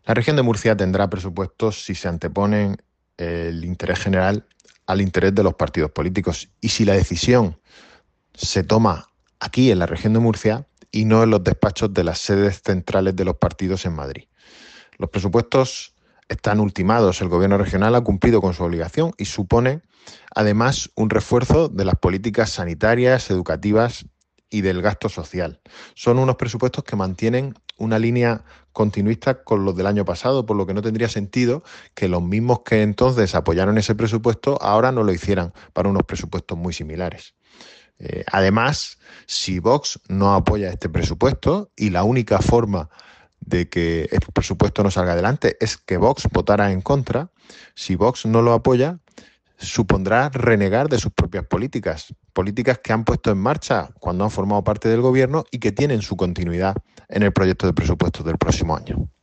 La región de Murcia tendrá presupuestos si se anteponen el interés general al interés de los partidos políticos y si la decisión se toma aquí en la región de Murcia y no en los despachos de las sedes centrales de los partidos en Madrid. Los presupuestos están ultimados, el gobierno regional ha cumplido con su obligación y supone además un refuerzo de las políticas sanitarias, educativas y del gasto social. Son unos presupuestos que mantienen una línea continuista con los del año pasado, por lo que no tendría sentido que los mismos que entonces apoyaron ese presupuesto ahora no lo hicieran para unos presupuestos muy similares. Además, si Vox no apoya este presupuesto y la única forma de que el presupuesto no salga adelante es que Vox votara en contra, si Vox no lo apoya, supondrá renegar de sus propias políticas, políticas que han puesto en marcha cuando han formado parte del gobierno y que tienen su continuidad en el proyecto de presupuestos del próximo año.